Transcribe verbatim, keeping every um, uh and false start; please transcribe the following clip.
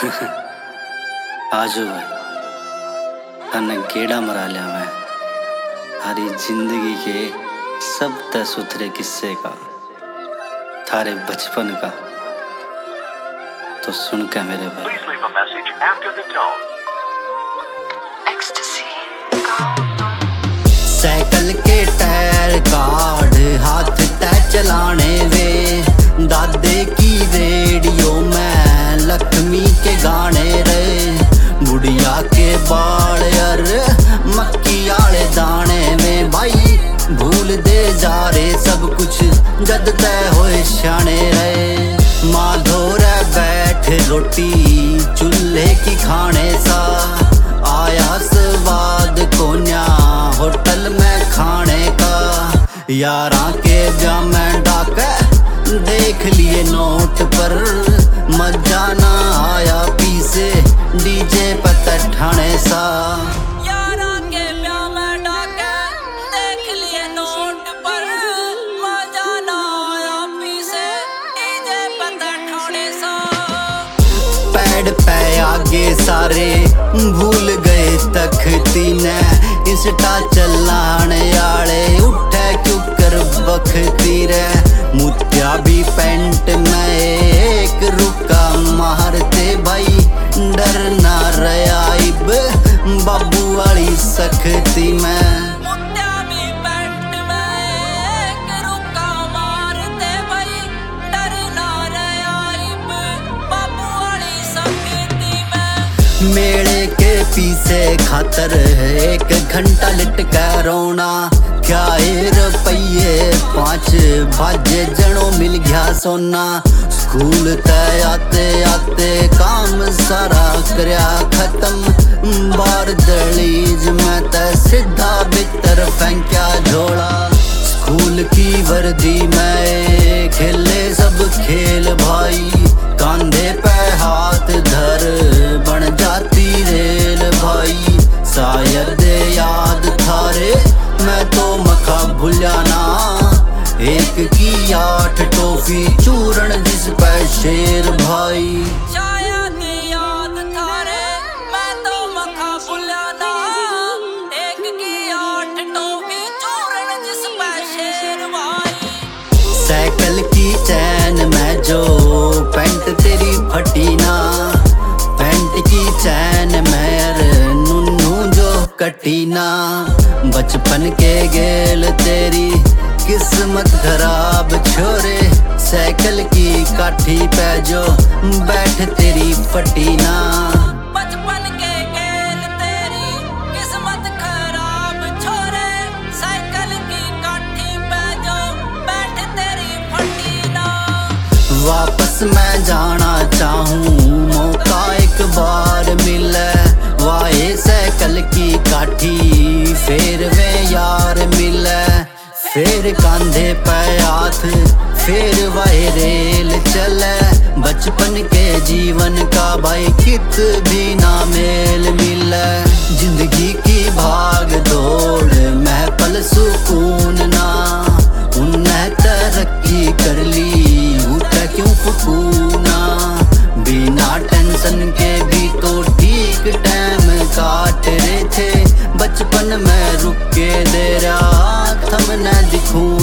आजू भाई तन्ने गेड़ा मरा लिया मैं थारी जिंदगी के सब तसुथरे किस्से का, थारे बचपन का। तो सुन के मेरे भाई साइकिल के टायर काढ़ हाथ तय चलाने वे, दादे की रेडियो में लक्ष्मी के गाने रे, बुढ़िया के बाल यार मक्की आले दाने में भाई भूल दे जा रे सब कुछ जद तय होए शाने रे। माँ धोरे बैठ रोटी चूल्हे की खाने सा, आया स्वाद कोन्या होटल में खाने का। यारा के जामे डाके देख लिए नोट पर, मजा ना आया पीसे डीजे पर ठाणे सा। यारा के ब्याह में डाके देख लिए नोट पर, मजा ना आया पीसे डीजे पर ठाणे सा। पैड पे आगे सारे भूल गए तख्ती ने, इंस्टा चलाने आले उठे क्यों कर बखती रे। मुत्या भी पेंट में एक रुका मारते भाई, डर ना रहा इब बाबू वाली सख्ती में। मुत्या भी पेंट में एक रुका मारते भाई, डर ना रहा इब बाबू वाली सख्ती में। मेले के पीछे खातर एक घंटा लिट कर रोना, क्या रुपये पाँच बाजे जनो मिल गया सोना। स्कूल तय आते आते काम सारा करया खत्म, बार दलीज में तय सीधा भीतर फेंक्या झोला। स्कूल की वर्दी में खेले सब खेल भाई, कांधे पे हाथ धर बन जाती रेल भाई। शायद याद थारे मैं तो मखा भूल्या ना, एक की आठ टोफी चूरण जिस पे शेर भाई। शायद याद थारे मैं तो मखा भूल्या ना, एक की आठ टोफी चूरण जिस पे शेर भाई। साइकिल की चैन में जो पैंट तेरी फटी ना, पैंट की चैन में नुन्नू जो कटी ना। बचपन के गेल तेरी किस्मत खराब छोरे, साइकिल की काठी पे जो बैठ तेरी फटी ना। बचपन के गेल तेरी किस्मत खराब छोरे, साइकिल की काठी पे जो बैठ तेरी फटी ना। वापस मैं जाना चाहूँ मौका एक बार मिले, वाहे साइकिल की काठी फेर वे यार मिले। फेर कांधे पे हाथ फेर वाहे रेल चले, बचपन के जीवन का भाई कित भी ना मेल मिले। जिंदगी की भाग दौड़ में पल सुकून ना, उन्हें तरक्की कर ली उठे क्यों फकूना। बिना टेंशन के भी तो ठीक टाइम काट रहे थे, बचपन में रुक के दे रहा थम न दिखूं